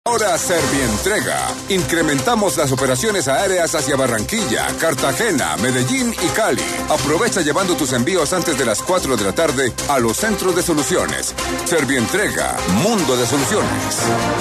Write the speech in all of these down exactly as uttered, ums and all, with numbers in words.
Ahora Servientrega. Incrementamos las operaciones aéreas hacia Barranquilla, Cartagena, Medellín y Cali. Aprovecha llevando tus envíos antes de las cuatro de la tarde a los centros de soluciones. Servientrega, mundo de soluciones.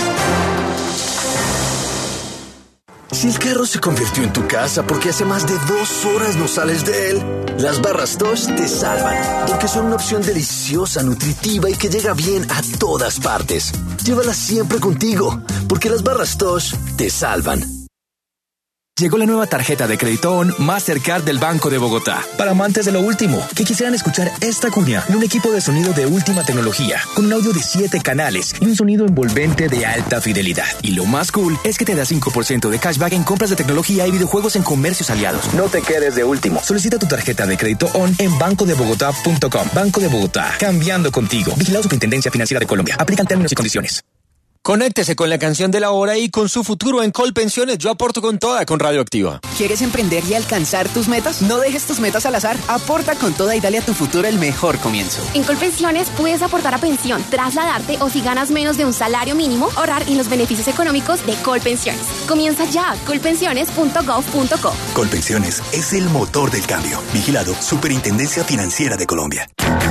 Si el carro se convirtió en tu casa porque hace más de dos horas no sales de él, las barras Tosh te salvan, porque son una opción deliciosa, nutritiva y que llega bien a todas partes. Llévalas siempre contigo, porque las barras Tosh te salvan. Llegó la nueva tarjeta de crédito ON Mastercard del Banco de Bogotá. Para amantes de lo último, que quisieran escuchar esta cuña en un equipo de sonido de última tecnología, con un audio de siete canales y un sonido envolvente de alta fidelidad. Y lo más cool es que te da cinco por ciento de cashback en compras de tecnología y videojuegos en comercios aliados. No te quedes de último. Solicita tu tarjeta de crédito ON en banco de bogotá punto com. Banco de Bogotá, cambiando contigo. Vigilado Superintendencia Financiera de Colombia. Aplican términos y condiciones. Conéctese con la canción de la hora y con su futuro en Colpensiones. Yo aporto con toda con Radioactiva. ¿Quieres emprender y alcanzar tus metas? No dejes tus metas al azar. Aporta con toda y dale a tu futuro el mejor comienzo. En Colpensiones puedes aportar a pensión, trasladarte o si ganas menos de un salario mínimo, ahorrar en los beneficios económicos de Colpensiones. Comienza ya, colpensiones punto gov punto co. Colpensiones es el motor del cambio. Vigilado Superintendencia Financiera de Colombia.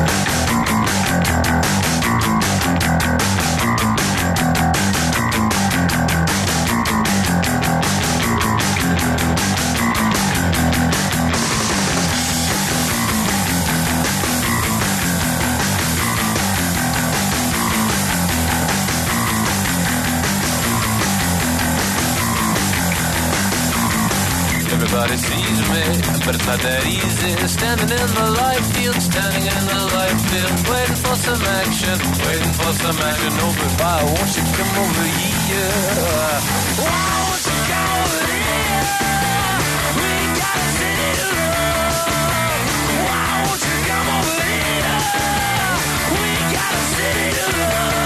Everybody sees me, but it's not that easy. Standing in the light field, standing in the light field, waiting for some action, waiting for some action. Oh, but why won't you come over here? Why won't you come over here? We got a city to love. Why won't you come over here? We got a city to love.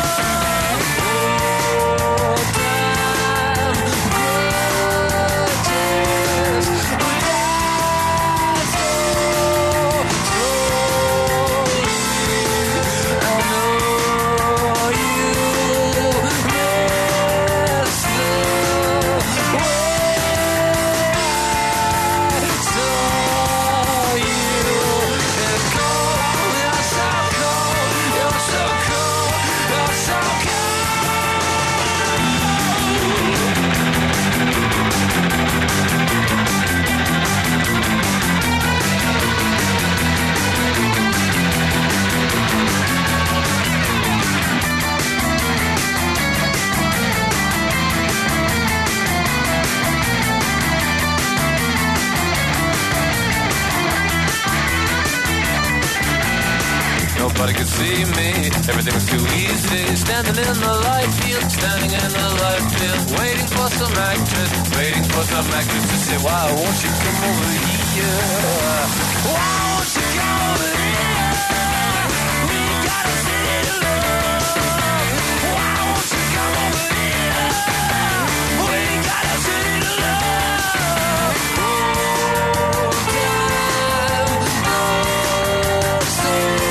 Nobody could see me, everything was too easy. Standing in the light field, standing in the light field, waiting for some actress, waiting for some actress to say, why won't you come over here? Why won't you come over here? We got a city to love. Why won't you come over here? We got a city to love. Oh, damn, oh, so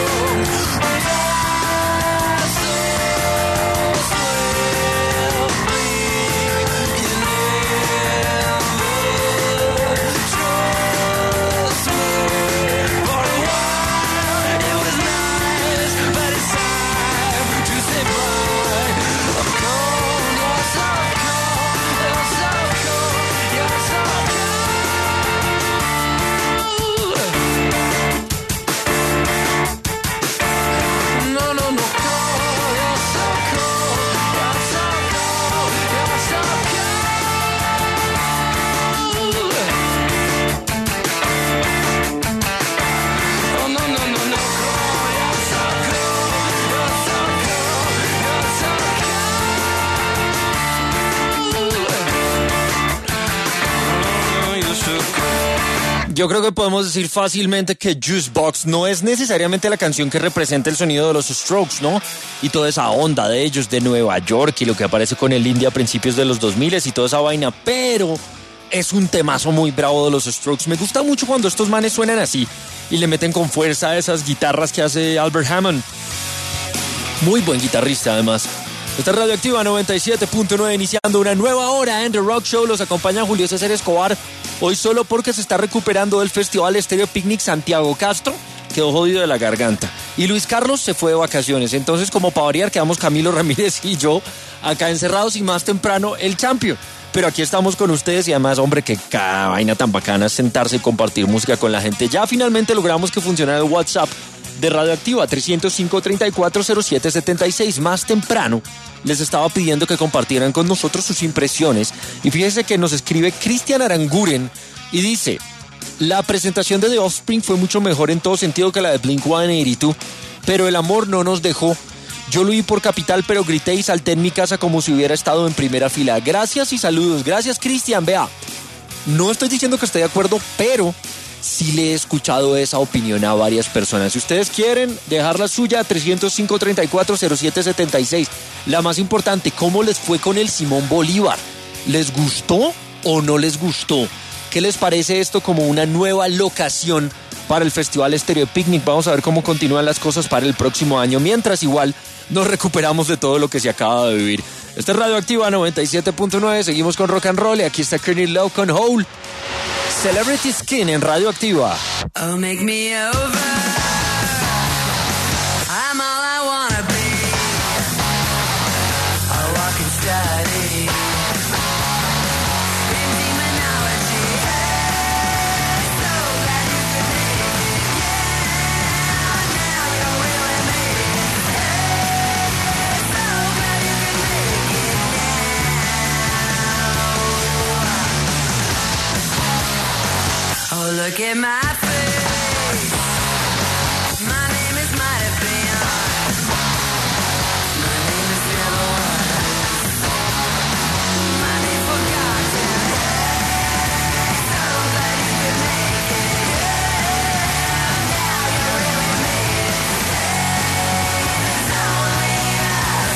Yo creo que podemos decir fácilmente que Juicebox no es necesariamente la canción que representa el sonido de los Strokes, ¿no? Y toda esa onda de ellos de Nueva York y lo que aparece con el indie a principios de los dos mil y toda esa vaina, pero es un temazo muy bravo de los Strokes. Me gusta mucho cuando estos manes suenan así y le meten con fuerza a esas guitarras que hace Albert Hammond. Muy buen guitarrista además. Esta es Radioactiva noventa y siete punto nueve, iniciando una nueva hora en The Rock Show. Los acompaña Julio César Escobar, hoy solo porque se está recuperando del Festival Estéreo Picnic Santiago Castro. Quedó jodido de la garganta. Y Luis Carlos se fue de vacaciones. Entonces, como para variar, quedamos Camilo Ramírez y yo acá encerrados, y más temprano el Champion. Pero aquí estamos con ustedes, y además, hombre, que cada vaina tan bacana es sentarse y compartir música con la gente. Ya finalmente logramos que funcionara el WhatsApp de Radioactiva, trescientos cinco, treinta y cuatro, cero siete setenta y seis. Más temprano les estaba pidiendo que compartieran con nosotros sus impresiones. Y fíjense que nos escribe Cristian Aranguren y dice: la presentación de The Offspring fue mucho mejor en todo sentido que la de Blink ciento ochenta y dos, pero el amor no nos dejó. Yo lo vi por Capital, pero grité y salté en mi casa como si hubiera estado en primera fila. Gracias y saludos. Gracias, Cristian. Vea, no estoy diciendo que esté de acuerdo, pero sí le he escuchado esa opinión a varias personas. Si ustedes quieren dejar la suya, trescientos cinco, treinta y cuatro, cero siete setenta y seis. La más importante, ¿cómo les fue con el Simón Bolívar? ¿Les gustó o no les gustó? ¿Qué les parece esto como una nueva locación para el Festival Estéreo Picnic? Vamos a ver cómo continúan las cosas para el próximo año, mientras igual nos recuperamos de todo lo que se acaba de vivir. Esta es Radioactiva noventa y siete punto nueve, seguimos con rock and roll, y aquí está Courtney Love con Hole. Celebrity Skin en Radioactiva. Oh, make me over. I'm all I wanna be. A walking study. In demonology. Hey, so glad you could make it. Yeah, now you're willing me. Hey, so glad you could make it now. Oh, look at my face. My name is might have been. My name is never was. My name forgotten. So glad you could make it. Yeah, now you really made it. Hey, it's only us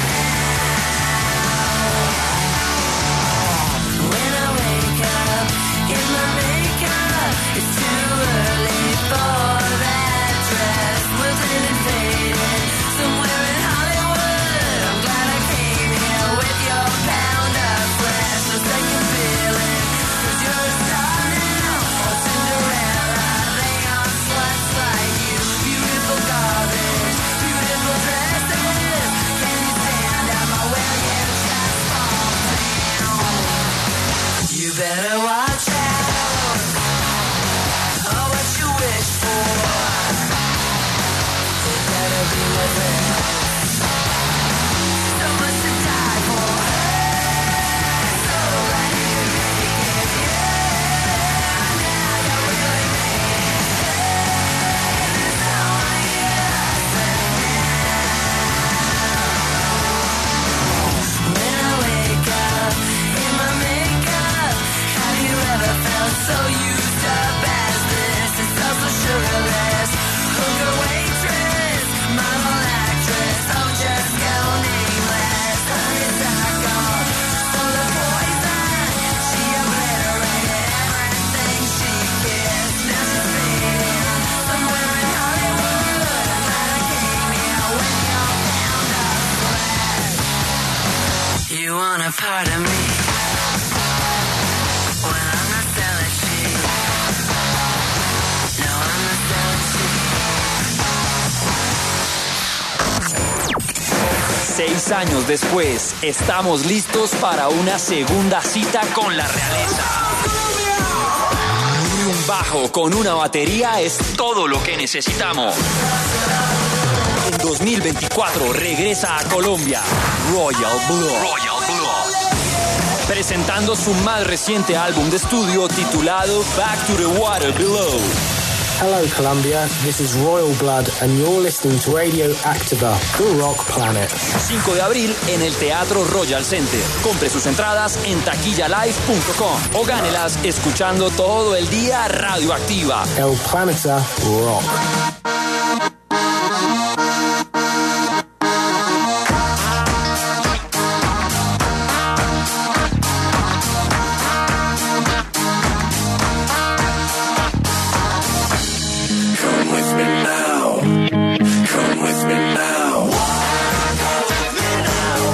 now. When I wake up in my makeup, it's too early for that dress. Wilted and faded, somewhere in Hollywood. I'm glad I came here with your pound of flesh. No second feeling, 'cause you're a star now. Or Cinderella, they are sluts like you. Beautiful garbage, beautiful dresses. Can you stand up or will you just fall down? You better watch out. Oh, what you wish for. It better be worth it. So much to die for. Hey, so glad you could make it. Yeah, now you really made it. Hey, there's only us now. When I wake up in my makeup, have you ever felt so used up as this? It's so so sugarless. Hooker waitress, model actress, oh just go nameless. Honeysuckle, full of poison. She obliterated everything she kissed. Now she's fading somewhere in Hollywood. I'm glad I came here with your pound of flesh. You want a part of me? Well, I'm not selling cheap. No, I'm not selling cheap. Seis años después, estamos listos para una segunda cita con la realeza. Un bajo con una batería es todo lo que necesitamos. En dos mil veinticuatro regresa a Colombia Royal Blood. Royal Blood. Presentando su más reciente álbum de estudio titulado Back to the Water Below. Hello Colombia, this is Royal Blood and you're listening to Radio Activa, the rock planet. cinco de abril en el Teatro Royal Center. Compre sus entradas en taquilla live punto com o gánelas escuchando todo el día Radioactiva. El Planeta Rock. Come with me now. Come with me now.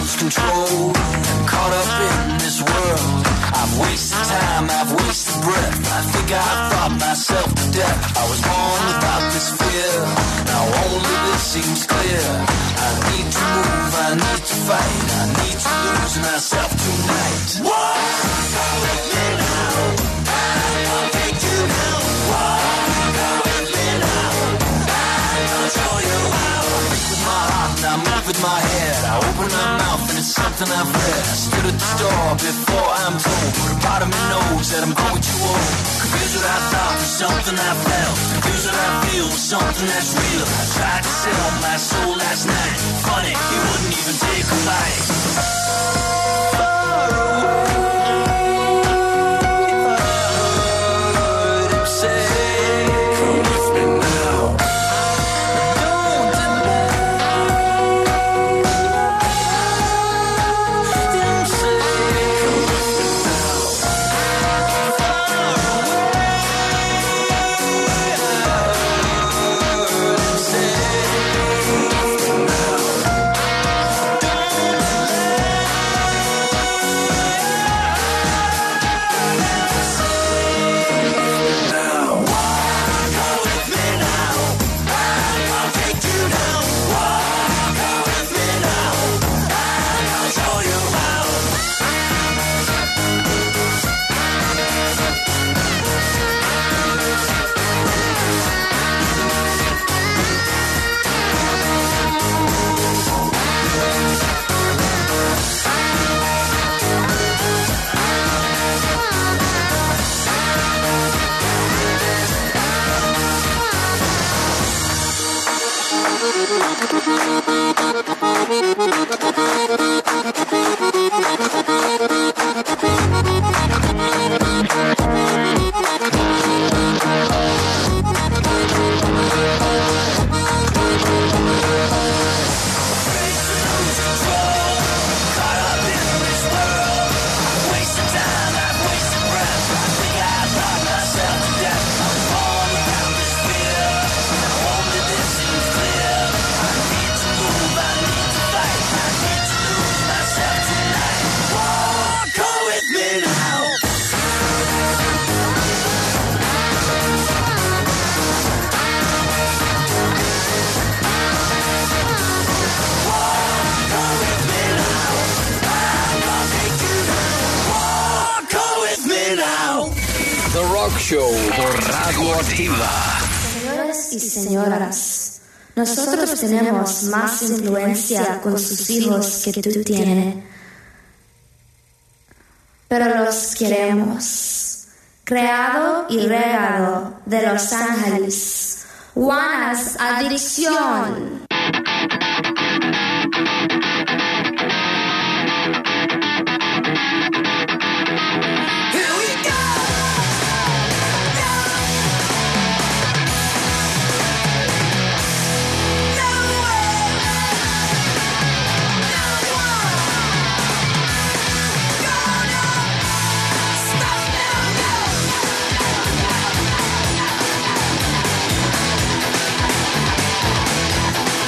lose control. Caught up in this world, I've wasted time, I've wasted breath. I think I've thought myself to death. I was born without this fear, now only this seems clear. I need to move, I need to fight, I need to lose myself tonight. Walk with me now, I'll take you now. Walk with me now, I'll show you how. I think with my heart and I move with my head. I open my mouth and it's something I've read. I stood at the store before I'm told, but a part of me knows that I'm going too old. Confused what I thought was something I felt, confused what I feel was something that's real. I tried to sell my soul last night, funny, he wouldn't even take a bite. Far away, heard him say, come with me now. Don't deny him, say, come with me now. Far away, heard him say, come with me now. Don't The Rock Show por Radio Activa. Señores y señoras, nosotros tenemos más influencia con sus hijos que tú tienes, pero los queremos. Creado y regado de Los Ángeles, Juanas Adicción. Stop now, no.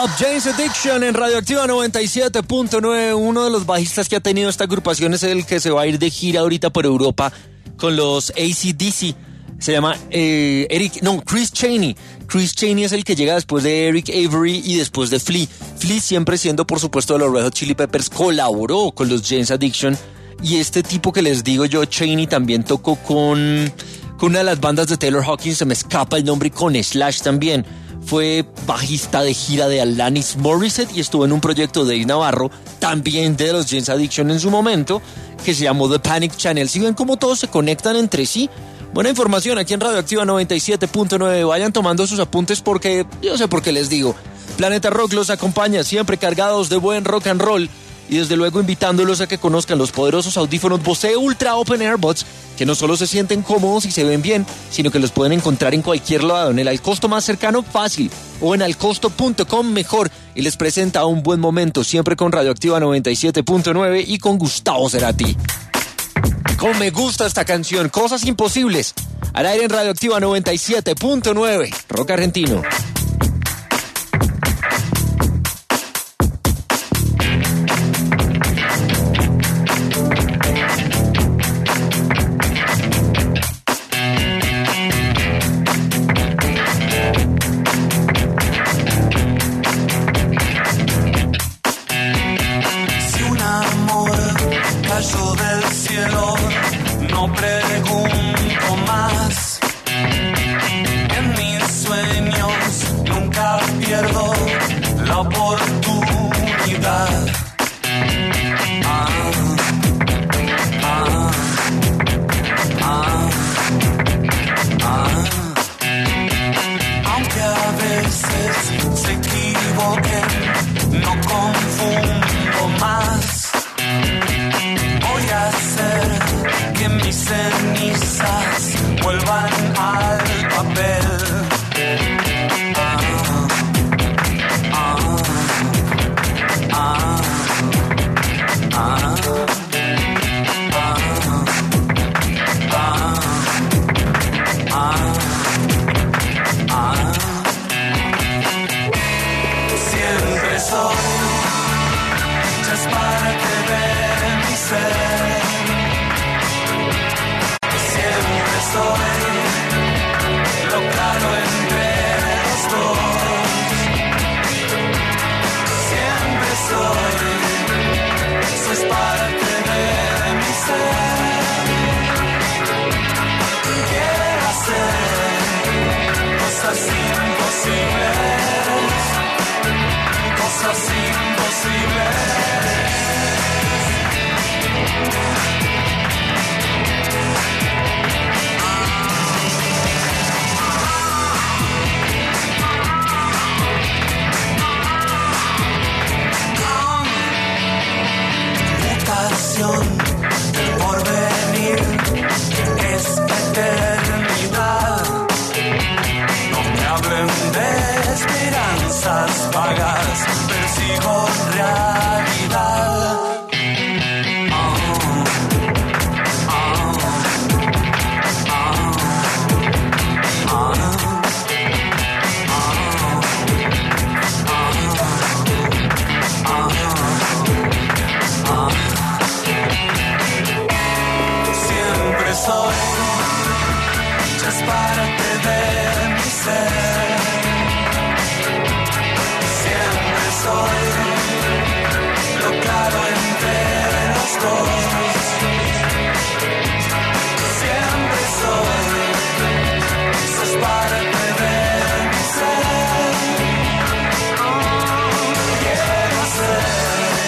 Up, Jane's Addiction en Radioactiva noventa y siete punto nueve. Uno de los bajistas que ha tenido esta agrupación es el que se va a ir de gira ahorita por Europa con los A C D C. Se llama eh, Eric, no, Chris Chaney. Chris Chaney es el que llega después de Eric Avery y después de Flea. Flea, siempre siendo por supuesto de los Red Hot Chili Peppers, colaboró con los Jane's Addiction. Y este tipo que les digo yo, Chaney, también tocó con, con una de las bandas de Taylor Hawkins, se me escapa el nombre, con Slash también. Fue bajista de gira de Alanis Morissette y estuvo en un proyecto de Dave Navarro, también de los Jane's Addiction en su momento, que se llamó The Panic Channel. Si ven cómo todos se conectan entre sí. Buena información aquí en Radioactiva noventa y siete punto nueve. Vayan tomando sus apuntes porque yo sé por qué les digo. Planeta Rock los acompaña siempre cargados de buen rock and roll y desde luego invitándolos a que conozcan los poderosos audífonos Bose Ultra Open Airbuds, que no solo se sienten cómodos y se ven bien, sino que los pueden encontrar en cualquier lado, en el Alcosto más cercano, fácil, o en alcosto punto com mejor, y les presenta un buen momento, siempre con Radioactiva noventa y siete punto nueve y con Gustavo Cerati. Como me gusta esta canción, Cosas Imposibles, al aire en Radioactiva noventa y siete punto nueve, rock argentino.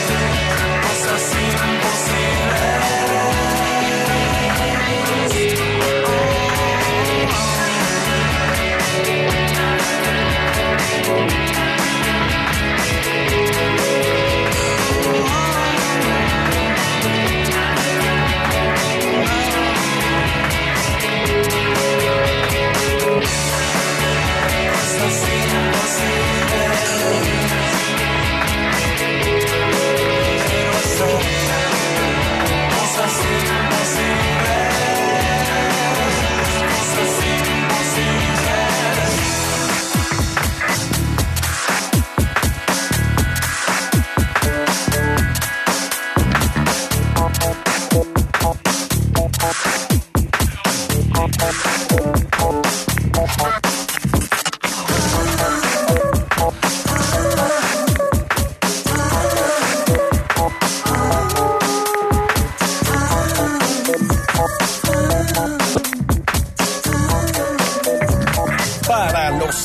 Cosas imposibles.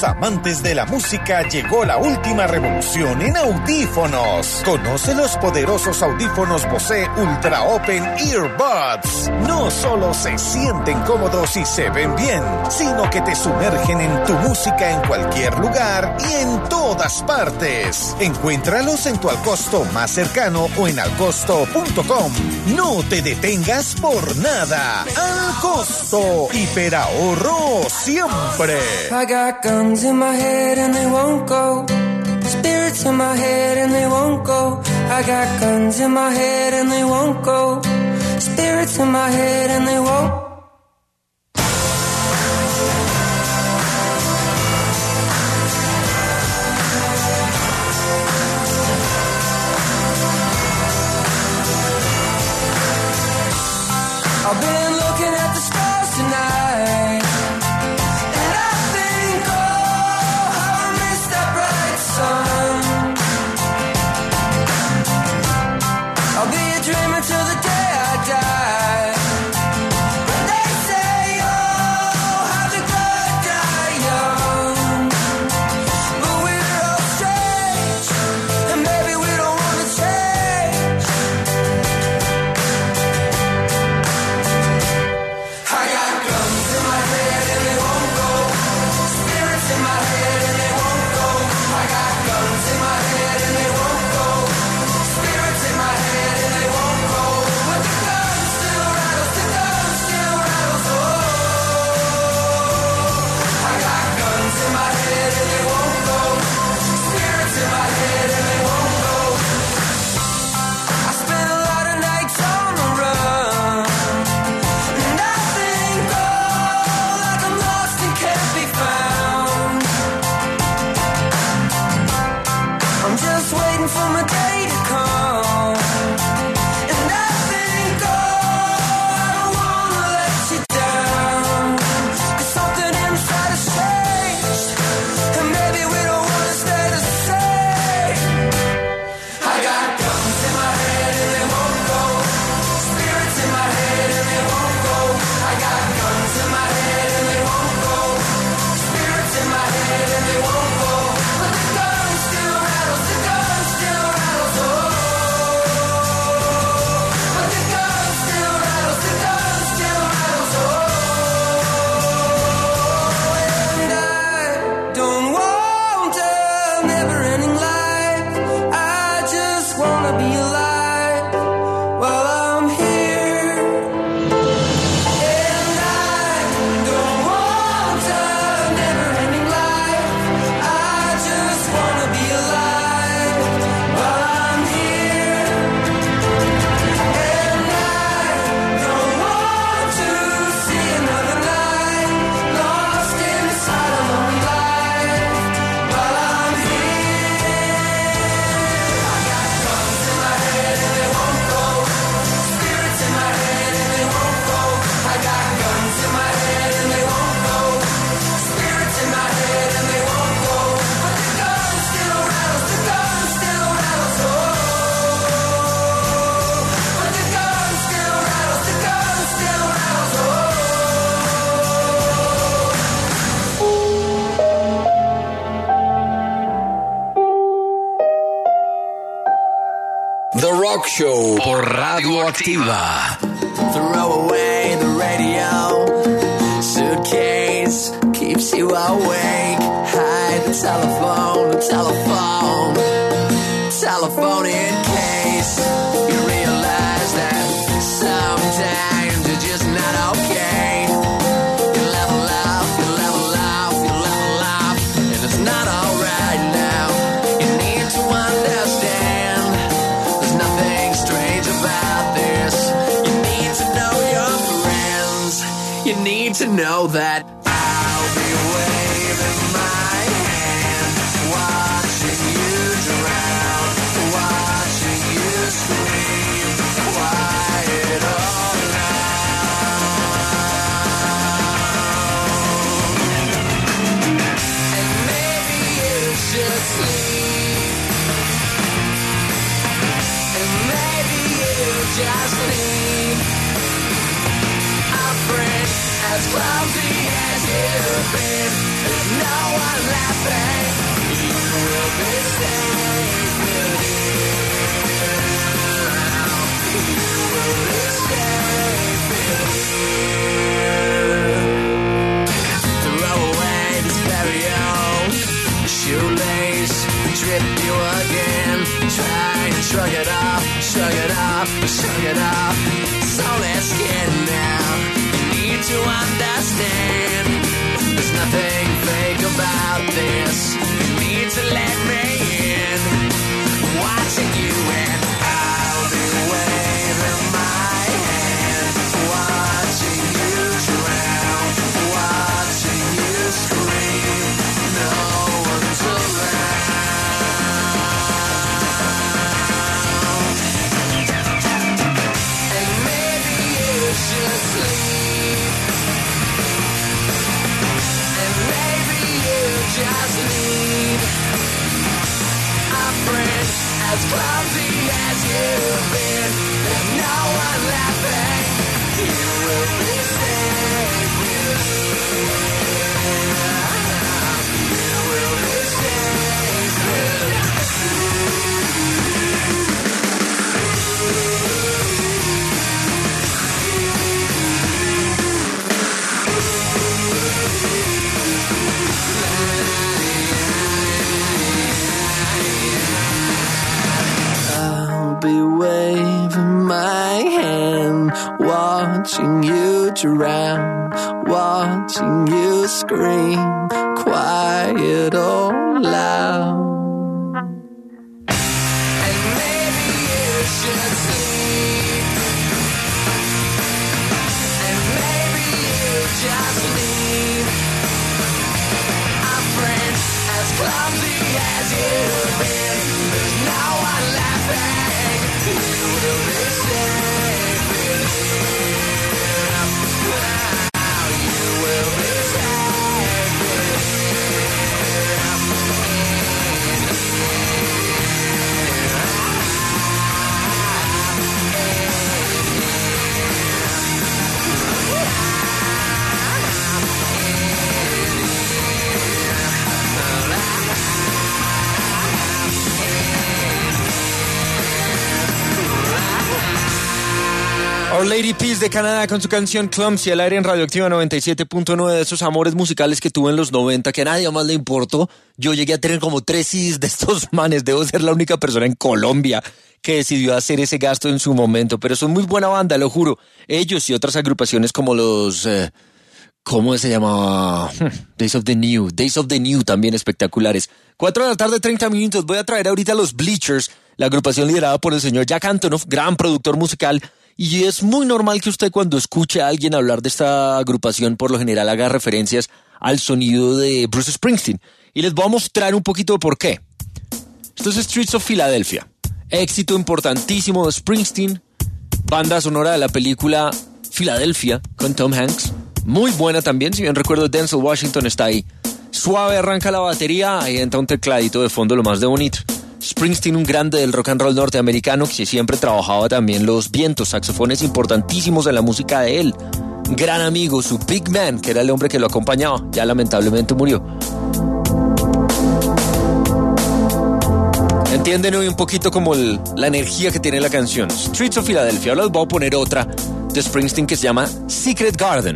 los amantes de la música llegó la última revolución en audífonos. Conoce los poderosos audífonos Bose Ultra Open Earbuds. No solo se sienten cómodos y se ven bien, sino que te sumergen en tu música en cualquier lugar y en todas partes. Encuéntralos en tu Alcosto más cercano o en alcosto punto com. No te detengas por nada. Alcosto, hiperahorro siempre. I got guns in my head and they won't go. Spirits in my head and they won't go. I got guns in my head and they won't go. Spirits in my head and they won't. I've been looking at the stars tonight. I'll be a dreamer till the day I die. But they say, oh, how the good die young. But we're all strange, and maybe we don't want to change. I got guns in my head and they won't go. Spirits in my head and they won't go. I got guns in my head and they won't go. Spirits in my head and they won't go. But the gun still rattles, the gun still rattles, oh. I got guns in my head and they won't go. Spirits in my head and they won't go. I spent a lot of nights on the run, and I think, oh, like I'm lost and can't be found. I'm just waiting for my day to come. And I think, oh, I don't wanna let you down. 'Cause something inside has changed, and maybe we don't wanna stay the same. I got guns in my head and they won't go. Spirits in my head and they won't go. I got guns in my head and they won't go. Spirits in my head and they won't go. But the gun still rattles, the gun still rattles, oh. But the gun still rattles, the gun still rattles, oh. And I don't want a never-ending life. I just wanna be alive while I'm here. And I don't want a never-ending life. I just wanna be alive while I'm here. And I don't want to see another night lost inside a lonely life while I'm here. I got guns in my head and they won't go. Spirits in my head and they won't go. I got guns in my head and they won't go. Spirits in my head and they won't go. But the gun still rattles, the gun still rattles, oh. But the gun still rattles, the gun still rattles, oh. The Rock Show por Radio Activa. Throw away the radio. Suitcase keeps you awake. Hide the telephone, the telephone, telephone in case you realize that sometimes you're just not okay. You level up, you level up, you level up, and it's not alright now. You need to understand there's nothing strange about this. You need to know your friends. You need to know that I'll be waving my hand, watching you drown, watching you scream, quiet all around. And maybe you should sleep, and maybe you just need a friend as clumsy as you. you've been. There's no one laughing. You will be safe with you. You will be safe with you. Throw away this very old shoelace, trip you again. Try and shrug it off, shrug it off, shrug it off. So let's get now. You need to understand. There's nothing fake about this. You need to let me in. Watching you and I'll be waving my hand. Watching you drown. Watching you scream. No one's around. And maybe you should sleep. And maybe you just need a friend as clumsy as you've been. There's no one laughing. You will be safe with you. You will be safe with I'll be waving my hand, watching you drown, watching you scream, quiet or loud. And maybe you should sleep. And maybe you just need a friend as clumsy as you've been. There's no one laughing. You will be safe with him. Now you will be safe with Our Lady Peace de Canadá con su canción Clumsy al aire en Radioactiva noventa y siete punto nueve. De esos amores musicales que tuve en los noventa que a nadie más le importó. Yo llegué a tener como tres C Ds de estos manes. Debo ser la única persona en Colombia que decidió hacer ese gasto en su momento. Pero son muy buena banda, lo juro. Ellos y otras agrupaciones como los... Eh, ¿Cómo se llamaba? Days of the New. Days of the New también espectaculares. Cuatro de la tarde, treinta minutos. Voy a traer ahorita a los Bleachers, la agrupación liderada por el señor Jack Antonoff, gran productor musical. Y es muy normal que usted cuando escuche a alguien hablar de esta agrupación, por lo general haga referencias al sonido de Bruce Springsteen. Y les voy a mostrar un poquito de por qué. Esto es Streets of Philadelphia. Éxito importantísimo de Springsteen. Banda sonora de la película Philadelphia con Tom Hanks. Muy buena también, si bien recuerdo Denzel Washington está ahí. Suave arranca la batería, ahí entra un tecladito de fondo, lo más de bonito. Springsteen, un grande del rock and roll norteamericano que siempre trabajaba también los vientos, saxofones importantísimos en la música de él. Gran amigo, su big man, que era el hombre que lo acompañaba, ya lamentablemente murió. Entienden hoy un poquito como el, la energía que tiene la canción. Streets of Philadelphia. Ahora les voy a poner otra de Springsteen que se llama Secret Garden.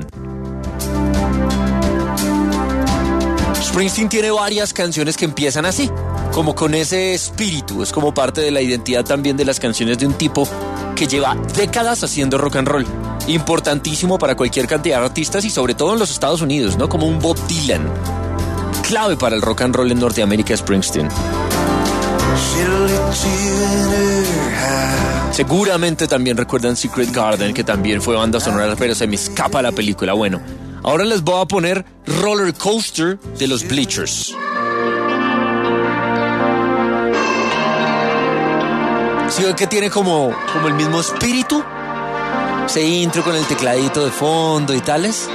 Springsteen tiene varias canciones que empiezan así, como con ese espíritu. Es como parte de la identidad también de las canciones de un tipo que lleva décadas haciendo rock and roll. Importantísimo para cualquier cantidad de artistas y sobre todo en los Estados Unidos, ¿no? Como un Bob Dylan. Clave para el rock and roll en Norteamérica, Springsteen. Seguramente también recuerdan Secret Garden, que también fue banda sonora, pero se me escapa la película. Bueno, ahora les voy a poner Roller Coaster de los Bleachers. ¿Sí ven que tiene como, como el mismo espíritu? Ese intro con el tecladito de fondo y tales.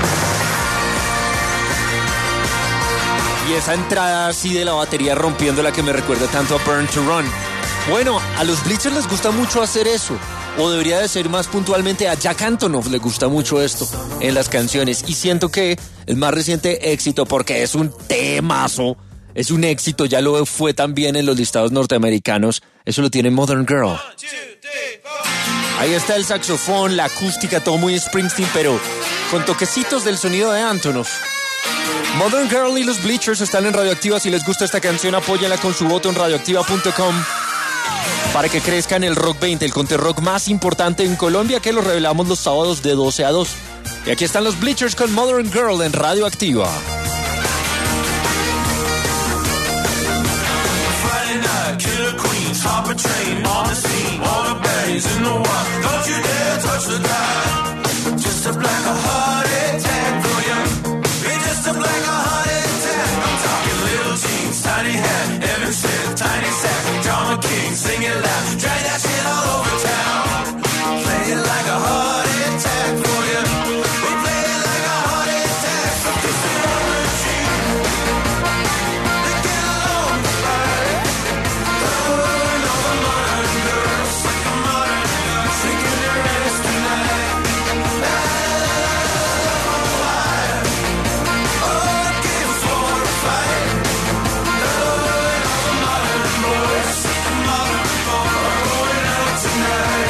Y esa entrada así de la batería rompiendo la que me recuerda tanto a Burn to Run. Bueno, a los Bleachers les gusta mucho hacer eso. o debería de ser más puntualmente a Jack Antonoff le gusta mucho esto en las canciones. Y siento que el más reciente éxito, porque es un temazo, es un éxito, ya lo fue también en los listados norteamericanos, eso lo tiene Modern Girl. Ahí está el saxofón, la acústica, todo muy Springsteen, pero con toquecitos del sonido de Antonoff. Modern Girl y los Bleachers están en Radioactiva. Si les gusta esta canción, apóyenla con su voto en radioactiva punto com para que crezca en el Rock veinte, el conte rock más importante en Colombia, que lo revelamos los sábados de doce a dos. Y aquí están los Bleachers con Modern Girl en Radioactiva. Friday night, killer queens, hop a train, on the scene, all the baddies in the wild. Don't you dare touch the dial. Just a black a heart attack for you. It's just a black a heart attack. I'm talking little jeans, tiny hat, Evan Smith, tiny sack, Drama King, sing it loud, drag that shit all over town. Play it like a heart attack for you. We play it like a heart attack. So kiss it on the cheek. Let's get along tonight. Going over modern girls, like a modern girl, shaking their ass tonight. La, la, la, la, la, all give for a fight. Going over modern boys, like a modern boy, going out tonight.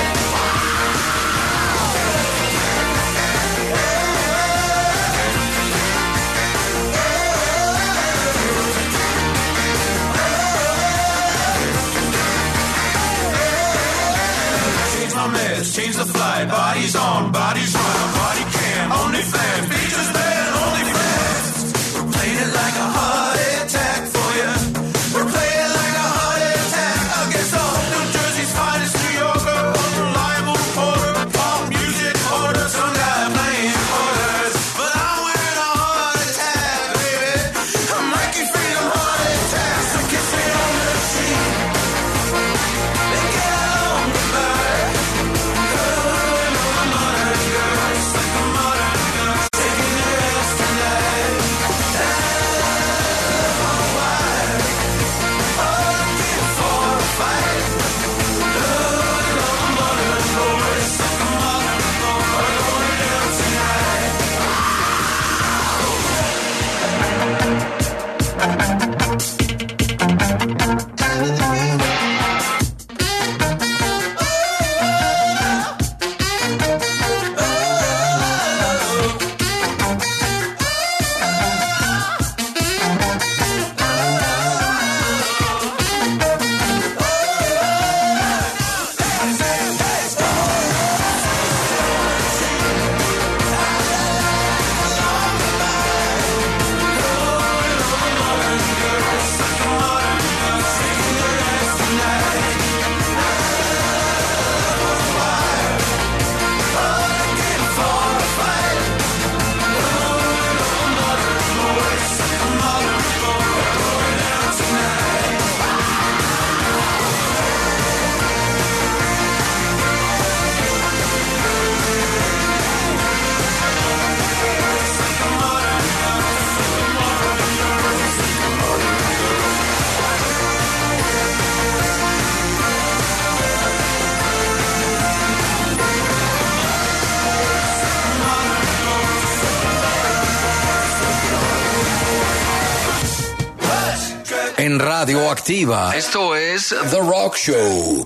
Change my meds, change the flight, bodies on, bodies on, body cam, only fans, features band, only fans. We're playing it like a heart attack for you. We're playing it like a heart attack against all New Jersey's finest New Yorker, unreliable reporter, pop music order, some guy playing quarters. But I'm wearing a heart attack, baby. I'm Mikey Freedom heart attack, so kiss me on the cheek. Let's get along tonight. Going over modern girls, like a modern girl, shaking their ass tonight. La, la, la, why? All give for a fight. Going over modern boys, like a modern boy, going out tonight. En Radioactiva, esto es The Rock Show.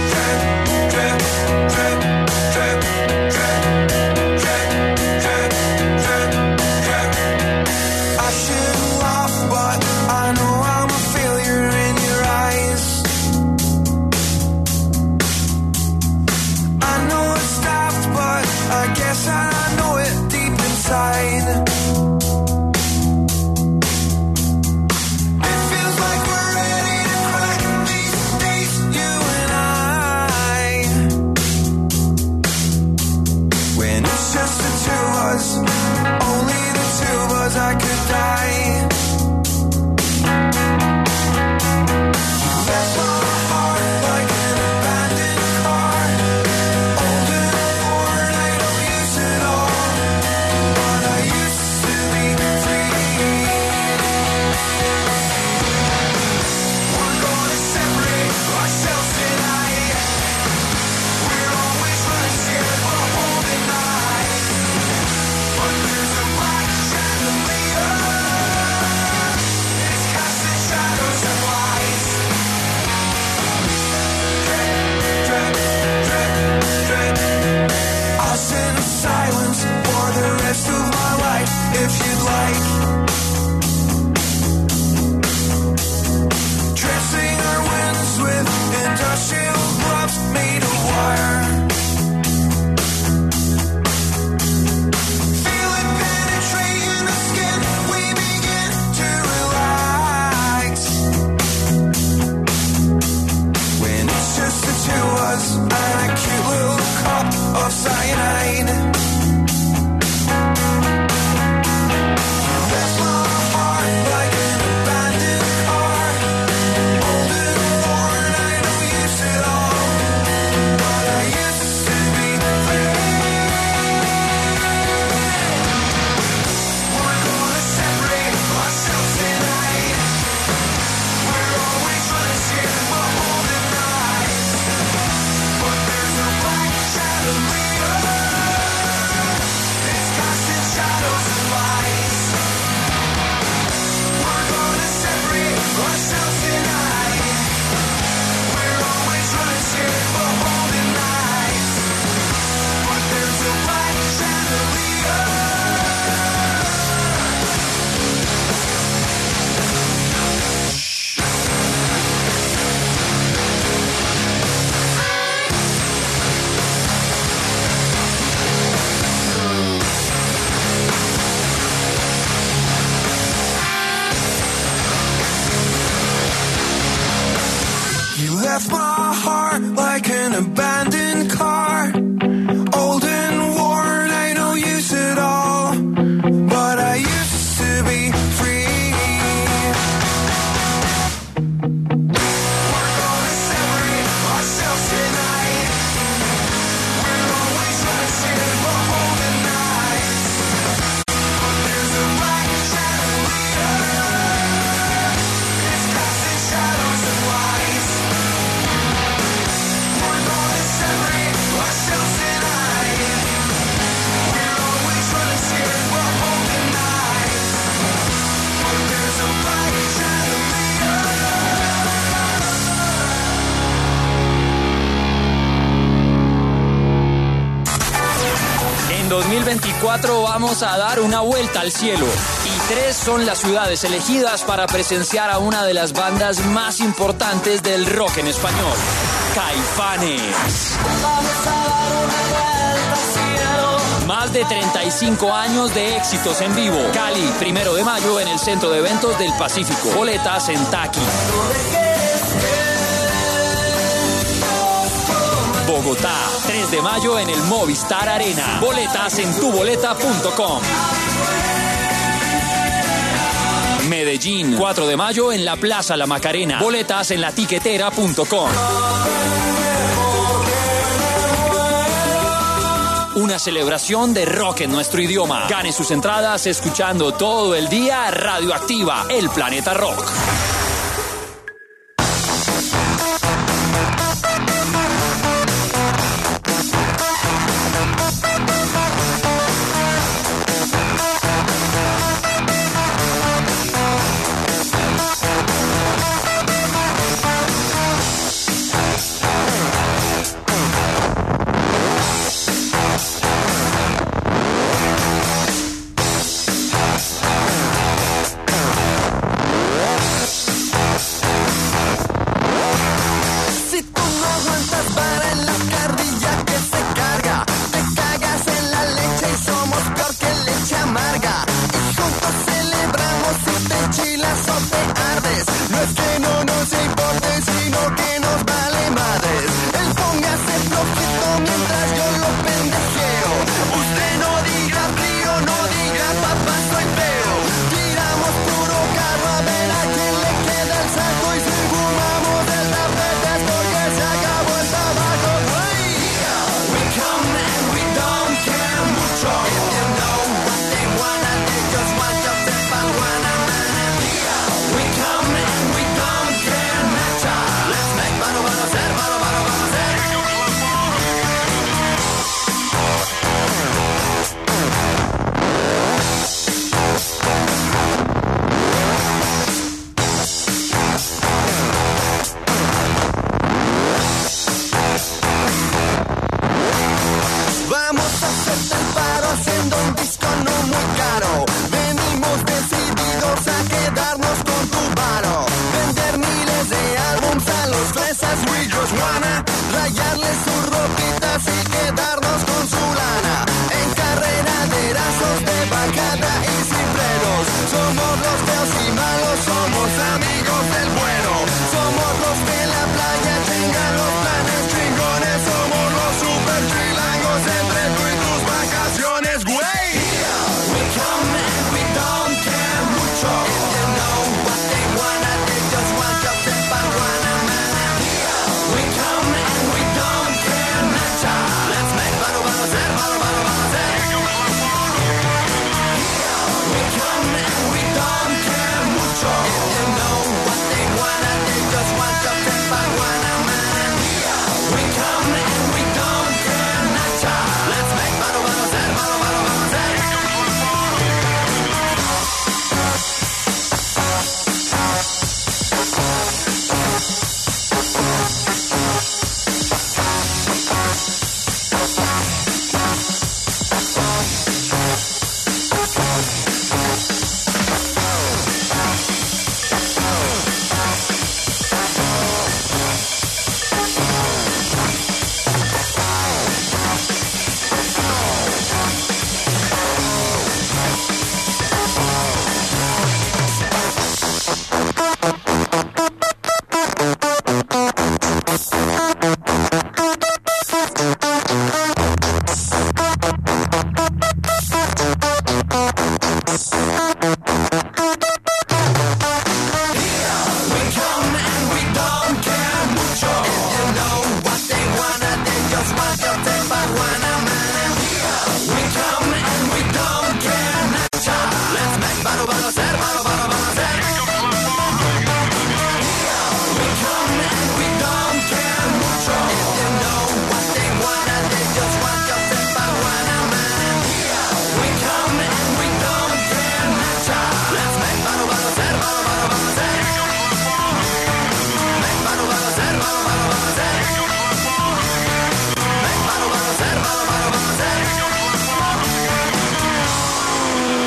I shouldn't laugh, but I know I'm a failure in your eyes. I know it's daft, but I guess I know it deep inside. It feels like we're ready to crack these days, you and I. if you'd like. Dressing our winds with industrial gloves made of wire. Feel it penetrating the skin, we begin to relax. When it's just the two of us and a cute little cup of cyanide. Left my heart like an abandoned car, old and worn, I no use at all, but I used to be free. We're gonna separate ourselves tonight. We're always gonna share the holding nights, but there's a black chandelier, it's casting shadows and lights. En dos mil veinticuatro vamos a dar una vuelta al cielo y tres son las ciudades elegidas para presenciar a una de las bandas más importantes del rock en español, Caifanes. Más de treinta y cinco años de éxitos en vivo. Cali, primero de mayo en el Centro de Eventos del Pacífico. Boletas en Taqui. Bogotá, tres de mayo en el Movistar Arena. Boletas en tu boleta punto com. Medellín, cuatro de mayo en la Plaza La Macarena. Boletas en la tiquetera punto com. Una celebración de rock en nuestro idioma. Gane sus entradas escuchando todo el día Radioactiva, el planeta rock.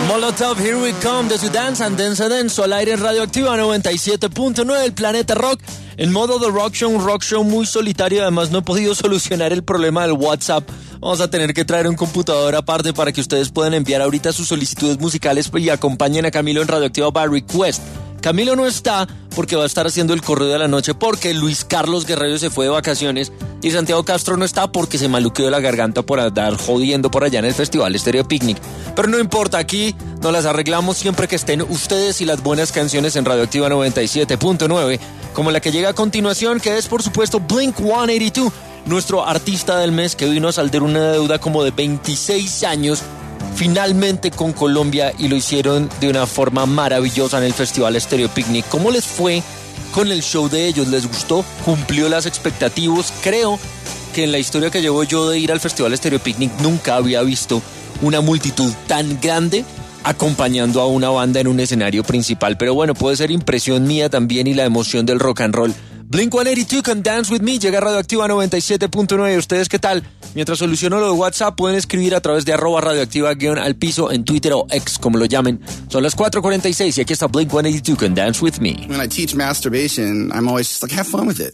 Molotov, Here We Come, de su Dance and Dance and Dance, al aire en Radioactiva noventa y siete punto nueve, el Planeta Rock, en modo The Rock Show, un rock show muy solitario. Además no he podido solucionar el problema del WhatsApp. Vamos a tener que traer un computador aparte para que ustedes puedan enviar ahorita sus solicitudes musicales y acompañen a Camilo en Radioactiva by Request. Camilo no está porque va a estar haciendo el correo de la noche, porque Luis Carlos Guerrero se fue de vacaciones y Santiago Castro no está porque se maluqueó la garganta por andar jodiendo por allá en el Festival Estéreo Picnic. Pero no importa, aquí nos las arreglamos siempre que estén ustedes y las buenas canciones en Radioactiva noventa y siete punto nueve, como la que llega a continuación, que es por supuesto Blink ciento ochenta y dos, nuestro artista del mes, que vino a saldar una deuda como de veintiséis años finalmente con Colombia, y lo hicieron de una forma maravillosa en el Festival Estéreo Picnic. ¿Cómo les fue con el show de ellos? ¿Les gustó? ¿Cumplió las expectativas? Creo que en la historia que llevo yo de ir al Festival Estéreo Picnic nunca había visto una multitud tan grande acompañando a una banda en un escenario principal. Pero bueno, puede ser impresión mía también y la emoción del rock and roll. Blink ciento ochenta y dos con Dance With Me llega a Radioactiva noventa y siete punto nueve. ¿Ustedes qué tal? Mientras soluciono lo de WhatsApp, pueden escribir a través de arroba radioactiva guión al piso en Twitter o X, como lo llamen. Son las cuatro cuarenta y seis y aquí está Blink ciento ochenta y dos con Dance With Me. When I teach masturbation, I'm always just like, have fun with it.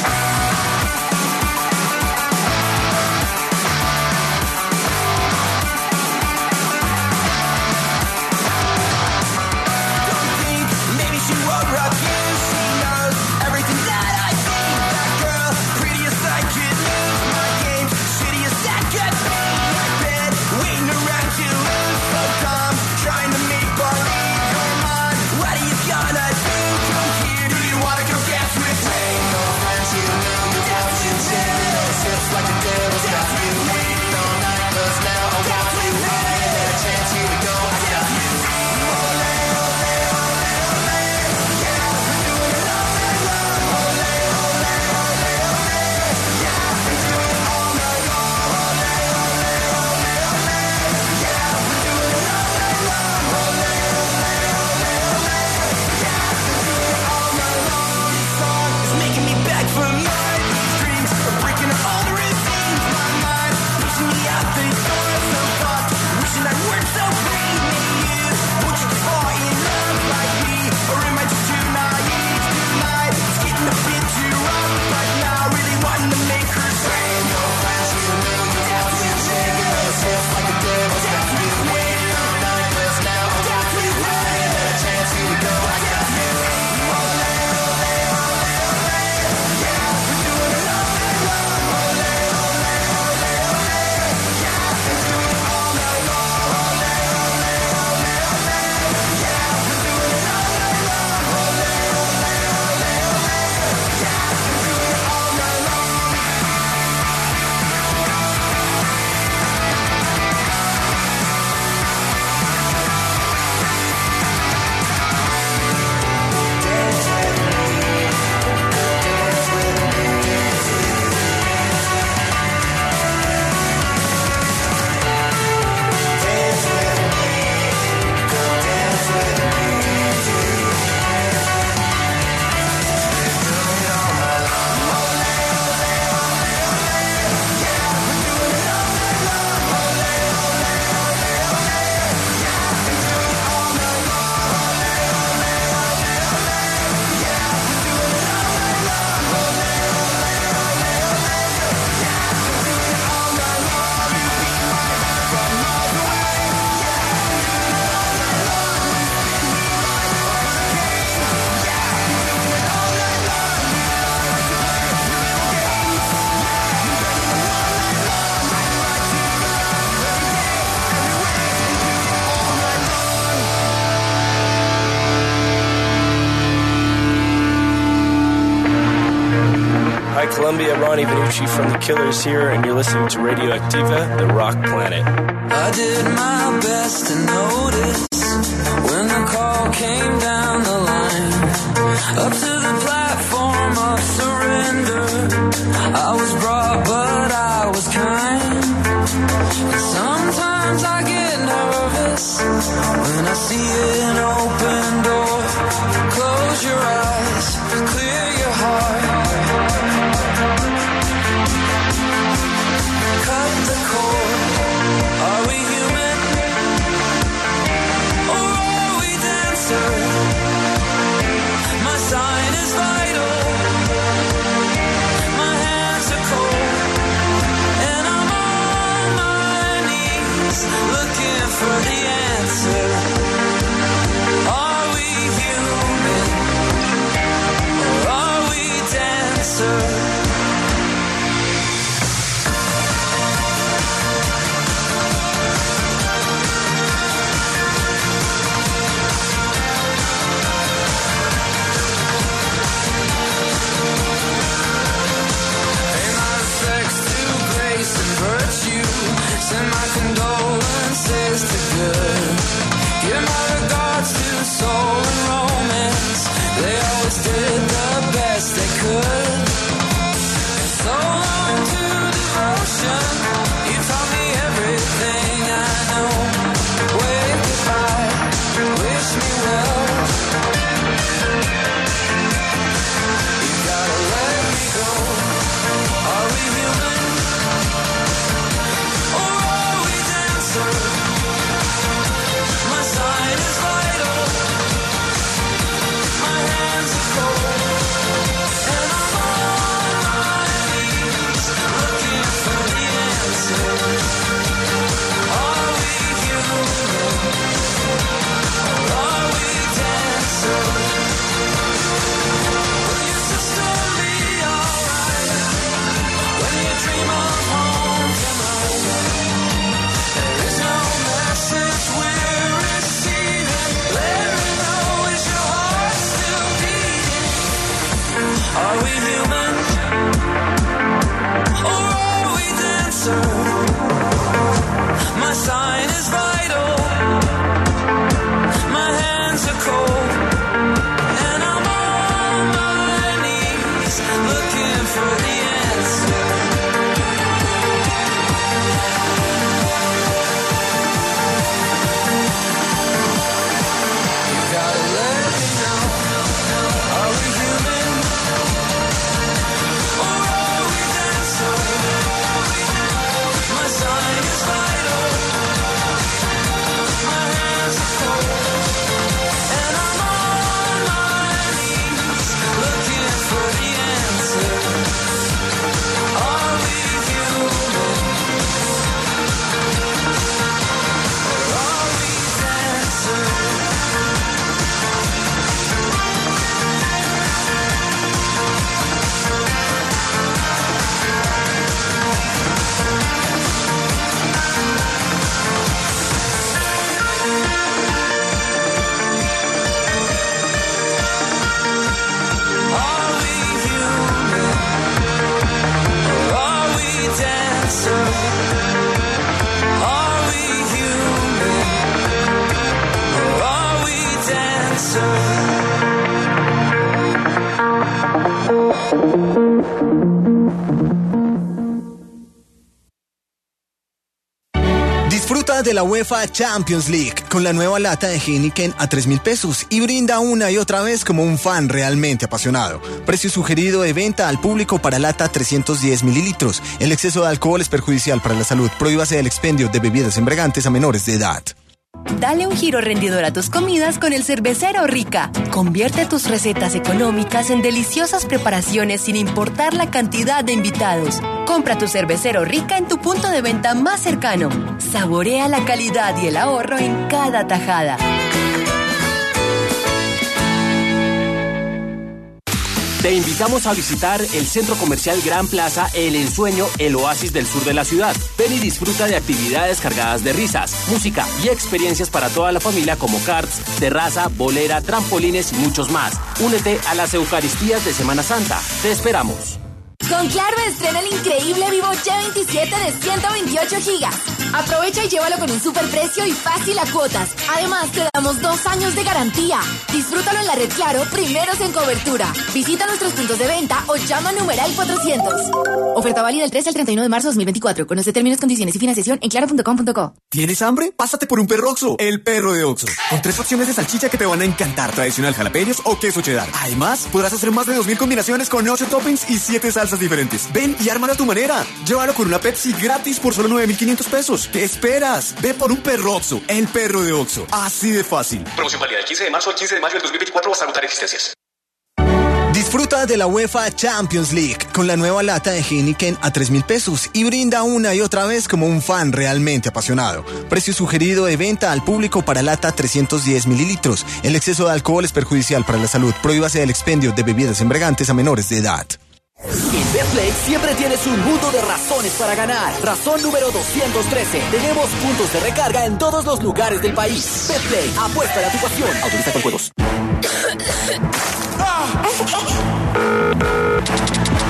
Columbia, Ronnie Venucci from The Killers here, and you're listening to Radioactiva, the rock planet. I did my best to notice when the call came down the line, up to the platform of surrender. I was brought, but I was kind. And sometimes I get nervous when I see an open door. Close your eyes, clear your heart. Cut the cord. Are we human? good. Give my regards to soul and romance. They always did the best they could. So long to devotion. You taught me everything I know. Wave goodbye, wish me well. You gotta let me go. Are we human? Or are we dancer? My sign is vital. My hands are cold. And I'm on my knees looking for the answer. Are we human? Or are we dancer? Will your sister be alright when you dream of home tonight? There is no message we're receiving. Let me know, is your heart still beating? Are we human? Or are we dancer? My sign is vital. My hands are cold. And I'm on my knees looking for the answer. You gotta let me know. Are we human? Or are we dancer? My sign is vital. My hands are cold. And I'm on my knees looking for the answer. Are we human? Or are we dancer? Are we human? Or are we dancer? Are we human? Or are we dancer? Disfruta de la UEFA Champions League con la nueva lata de Heineken a tres mil pesos y brinda una y otra vez como un fan realmente apasionado. Precio sugerido de venta al público para lata trescientos diez mililitros. El exceso de alcohol es perjudicial para la salud. Prohíbase el expendio de bebidas embriagantes a menores de edad. Dale un giro rendidor a tus comidas con el Cervecero Rica. Convierte tus recetas económicas en deliciosas preparaciones sin importar la cantidad de invitados. Compra tu Cervecero Rica en tu punto de venta más cercano. Saborea la calidad y el ahorro en cada tajada. Te invitamos a visitar el Centro Comercial Gran Plaza El Ensueño, el oasis del sur de la ciudad. Ven y disfruta de actividades cargadas de risas, música y experiencias para toda la familia como karts, terraza, bolera, trampolines y muchos más. Únete a las Eucaristías de Semana Santa. Te esperamos. Con Claro estrena el increíble Vivo G veintisiete de ciento veintiocho gigas. Aprovecha y llévalo con un superprecio y fácil a cuotas. Además, te damos dos años de garantía. Disfrútalo en la red Claro, primeros en cobertura. Visita nuestros puntos de venta o llama a numeral cuatrocientos. Oferta válida del tres al treinta y uno de marzo de dos mil veinticuatro. Conoce términos, condiciones y financiación en claro punto com punto co. ¿Tienes hambre? Pásate por un perro Oxxo, el perro de Oxxo. Con tres opciones de salchicha que te van a encantar, tradicional jalapeños o queso cheddar. Además, podrás hacer más de dos mil combinaciones con ocho toppings y siete salsas diferentes. Ven y ármalo a tu manera. Llévalo con una Pepsi gratis por solo nueve mil quinientos pesos. ¿Qué esperas? Ve por un perro Oxxo, el perro de Oxxo. Así de fácil. Promoción válida del quince de marzo al quince de mayo del dos mil veinticuatro hasta agotar existencias. Disfruta de la UEFA Champions League con la nueva lata de Heineken a tres mil pesos y brinda una y otra vez como un fan realmente apasionado. Precio sugerido de venta al público para lata trescientos diez mililitros. El exceso de alcohol es perjudicial para la salud. Prohíbase el expendio de bebidas embriagantes a menores de edad. En Betplay siempre tienes un mundo de razones para ganar. Razón número doscientos trece. Tenemos puntos de recarga en todos los lugares del país. Betplay, apuesta a tu pasión. Autoriza con juegos.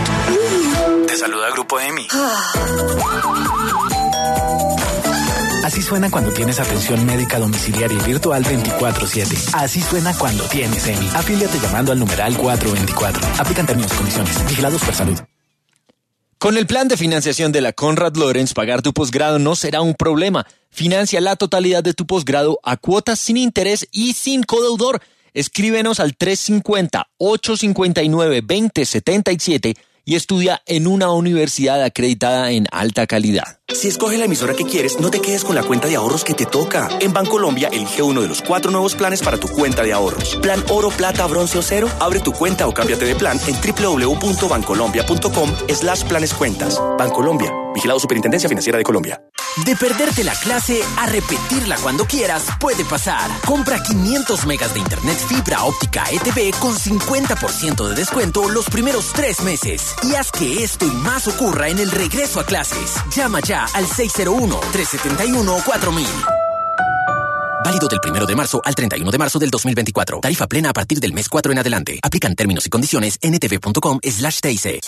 Te saluda Grupo EMI. Así Así suena cuando tienes atención médica domiciliaria y virtual veinticuatro siete. Así suena cuando tienes E M I. Afíliate llamando al numeral cuatrocientos veinticuatro. Aplican términos y condiciones. Vigilados por salud. Con el plan de financiación de la Conrad Lorenz, pagar tu posgrado no será un problema. Financia la totalidad de tu posgrado a cuotas sin interés y sin codeudor. Escríbenos al tres cinco cero, ocho cinco nueve, dos cero siete siete y estudia en una universidad acreditada en alta calidad. Si escoges la emisora que quieres, no te quedes con la cuenta de ahorros que te toca. En Bancolombia, elige uno de los cuatro nuevos planes para tu cuenta de ahorros. Plan oro, plata, bronce o cero. Abre tu cuenta o cámbiate de plan en doble u doble u doble u punto bancolombia punto com slash planes cuentas. Bancolombia. Vigilado Superintendencia Financiera de Colombia. De perderte la clase a repetirla cuando quieras puede pasar. Compra quinientos megas de internet fibra óptica E T V con cincuenta por ciento de descuento los primeros tres meses. Y haz que esto y más ocurra en el regreso a clases. Llama ya al seis cero uno, tres siete uno, cuatro mil. Válido del primero de marzo al treinta y uno de marzo del dos mil veinticuatro. Tarifa plena a partir del mes cuatro en adelante. Aplican términos y condiciones en etv punto com slash T I C.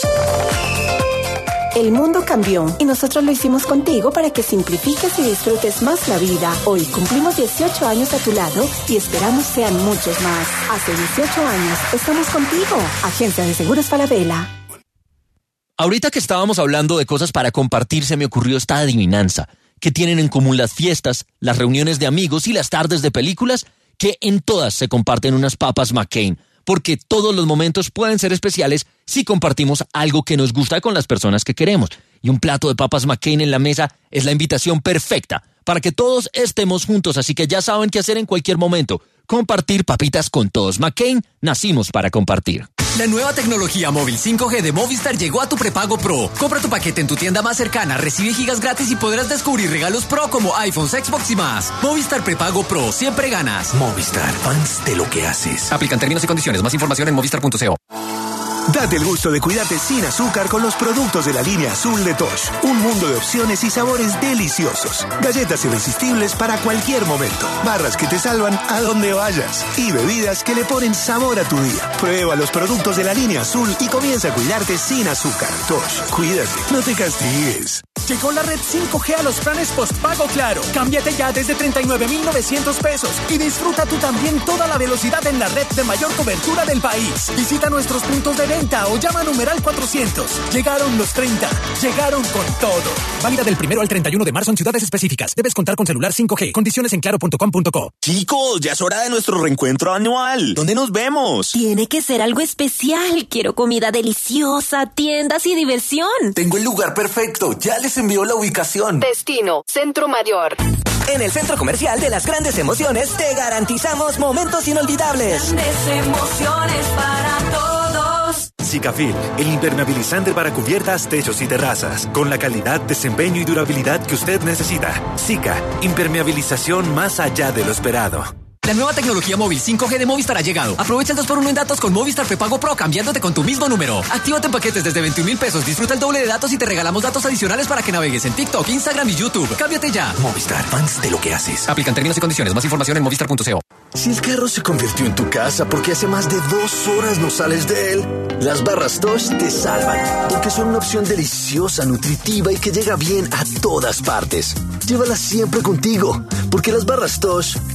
El mundo cambió y nosotros lo hicimos contigo para que simplifiques y disfrutes más la vida. Hoy cumplimos dieciocho años a tu lado y esperamos sean muchos más. Hace dieciocho años estamos contigo. Agencia de Seguros Falabella. Ahorita que estábamos hablando de cosas para compartir, se me ocurrió esta adivinanza. ¿Qué tienen en común las fiestas, las reuniones de amigos y las tardes de películas? Que en todas se comparten unas papas McCain. Porque todos los momentos pueden ser especiales si compartimos algo que nos gusta con las personas que queremos. Y un plato de papas McCain en la mesa es la invitación perfecta para que todos estemos juntos. Así que ya saben qué hacer en cualquier momento. Compartir papitas con todos. McCain, nacimos para compartir. La nueva tecnología móvil cinco G de Movistar llegó a tu prepago Pro. Compra tu paquete en tu tienda más cercana, recibe gigas gratis y podrás descubrir regalos Pro como iPhones, Xbox y más. Movistar prepago Pro, siempre ganas. Movistar, fans de lo que haces. Aplican términos y condiciones. Más información en movistar punto co. Date el gusto de cuidarte sin azúcar con los productos de la línea azul de Tosh. Un mundo de opciones y sabores deliciosos. Galletas irresistibles para cualquier momento. Barras que te salvan a donde vayas. Y bebidas que le ponen sabor a tu día. Prueba los productos de la línea azul y comienza a cuidarte sin azúcar. Tosh, cuídate, no te castigues. Llegó la red cinco G a los planes postpago Claro. Cámbiate ya desde treinta y nueve mil novecientos pesos y disfruta tú también toda la velocidad en la red de mayor cobertura del país. Visita nuestros puntos de venta o llama a numeral cuatrocientos. Llegaron los treinta. Llegaron con todo. Válida del primero al treinta y uno de marzo en ciudades específicas. Debes contar con celular cinco G. Condiciones en claro punto com punto co. Chicos, ya es hora de nuestro reencuentro anual. ¿Dónde nos vemos? Tiene que ser algo especial. Quiero comida deliciosa, tiendas y diversión. Tengo el lugar perfecto. Ya les envió la ubicación. Destino, Centro Mayor. En el Centro Comercial de las Grandes Emociones te garantizamos momentos inolvidables. Grandes emociones para todos. Sikafil, el impermeabilizante para cubiertas, techos y terrazas, con la calidad, desempeño y durabilidad que usted necesita. Sika, impermeabilización más allá de lo esperado. La nueva tecnología móvil cinco G de Movistar ha llegado. Aprovecha el dos por uno en datos con Movistar Prepago Pro cambiándote con tu mismo número. Actívate en paquetes desde veintiún mil pesos. Disfruta el doble de datos y te regalamos datos adicionales para que navegues en TikTok, Instagram y YouTube. Cámbiate ya. Movistar, fans de lo que haces. Aplican términos y condiciones. Más información en movistar punto co. Si el carro se convirtió en tu casa porque hace más de dos horas no sales de él, las barras Tosh te salvan. Porque son una opción deliciosa, nutritiva y que llega bien a todas partes. Llévalas siempre contigo. Porque las barras Tosh